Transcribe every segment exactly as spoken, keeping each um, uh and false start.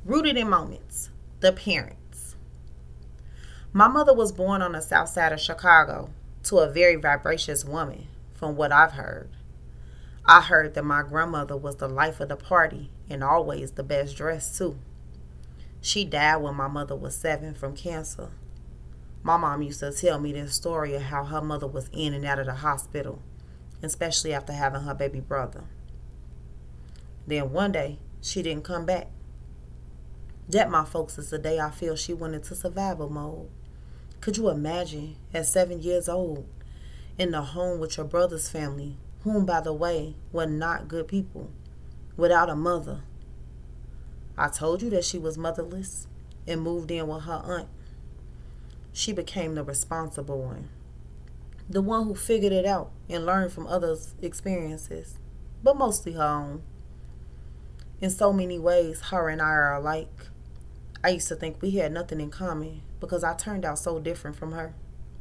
Rooted in moments, the parents. My mother was born on the south side of Chicago to a very vivacious woman, from what I've heard. I heard that my grandmother was the life of the party and always the best dressed, too. She died when my mother was seven from cancer. My mom used to tell me this story of how her mother was in and out of the hospital, especially after having her baby brother. Then one day, she didn't come back. That, my folks, is the day I feel she went into survival mode. Could you imagine, at seven years old, in the home with your brother's family, whom, by the way, were not good people, without a mother? I told you that she was motherless and moved in with her aunt. She became the responsible one, the one who figured it out and learned from others' experiences, but mostly her own. In so many ways, her and I are alike. I used to think we had nothing in common because I turned out so different from her.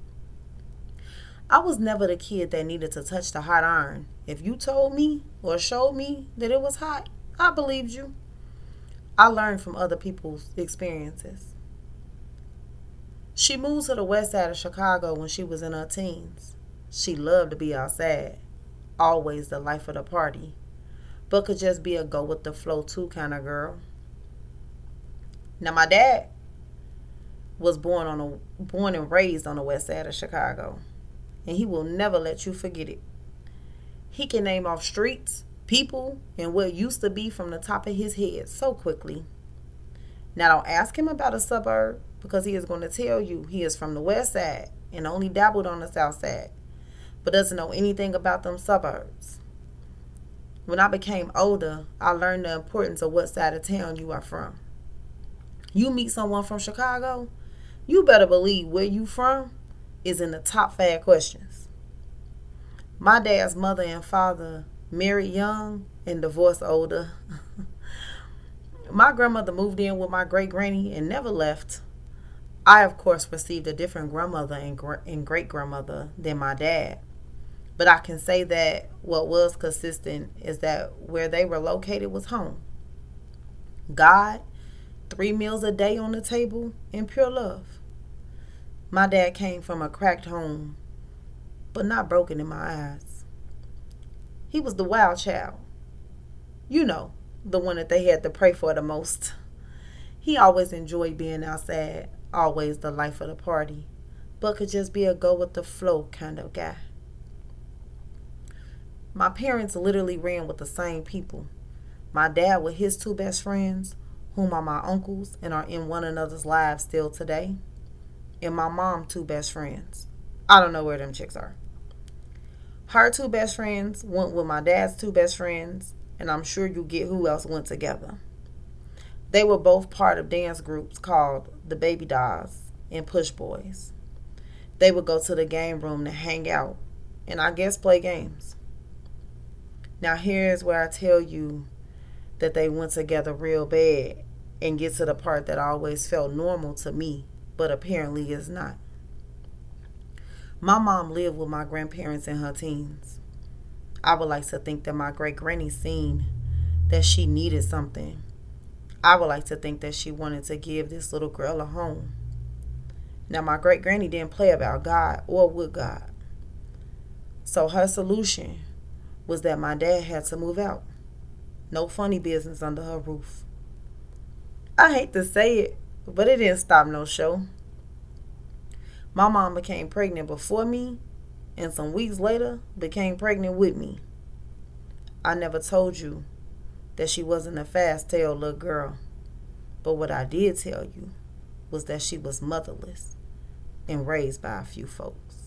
I was never the kid that needed to touch the hot iron. If you told me or showed me that it was hot, I believed you. I learned from other people's experiences. She moved to the west side of Chicago when she was in her teens. She loved to be outside, always the life of the party, but could just be a go with the flow too kind of girl. Now my dad was born on a born and raised on the west side of Chicago, and he will never let you forget it. He can name off streets, people, and what used to be from the top of his head so quickly. Now don't ask him about a suburb, because he is going to tell you he is from the west side and only dabbled on the south side, but doesn't know anything about them suburbs. When I became older, I learned the importance of what side of town you are from. You meet someone from Chicago, you better believe where you from is in the top five questions. My dad's mother and father married young and divorced older. My grandmother moved in with my great granny and never left. I, of course, received a different grandmother and, gr- and great grandmother than my dad. But I can say that what was consistent is that where they were located was home. God, three meals a day on the table, and pure love. My dad came from a cracked home, but not broken in my eyes. He was the wild child. You know, the one that they had to pray for the most. He always enjoyed being outside, always the life of the party, but could just be a go-with-the-flow kind of guy. My parents literally ran with the same people. My dad with his two best friends, whom are my uncles and are in one another's lives still today, and my mom two best friends. I don't know where them chicks are. Her two best friends went with my dad's two best friends, and I'm sure you get who else went together. They were both part of dance groups called the Baby Dolls and Push Boys. They would go to the game room to hang out and I guess play games. Now here's where I tell you that they went together real bad and get to the part that always felt normal to me, but apparently is not. My mom lived with my grandparents in her teens. I would like to think that my great granny seen that she needed something. I would like to think that she wanted to give this little girl a home. Now my great granny didn't play about God or with God. So her solution was that my dad had to move out. No funny business under her roof. I hate to say it, but it didn't stop no show. My mom became pregnant before me, and some weeks later became pregnant with me. I never told you that she wasn't a fast-tailed little girl, but what I did tell you was that she was motherless and raised by a few folks.